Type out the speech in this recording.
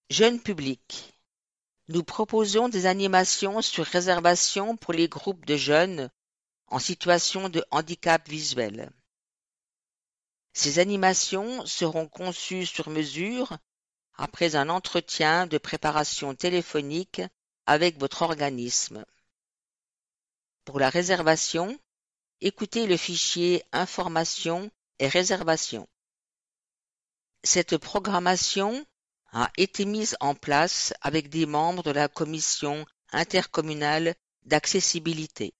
Jeune public. Nous proposons des animations sur réservation pour les groupes de jeunes en situation de handicap visuel. Ces animations seront conçues sur mesure après un entretien de préparation téléphonique avec votre organisme. Pour la réservation, écoutez le fichier Informations et réservations. Cette programmation a été mise en place avec des membres de la commission intercommunale d'accessibilité.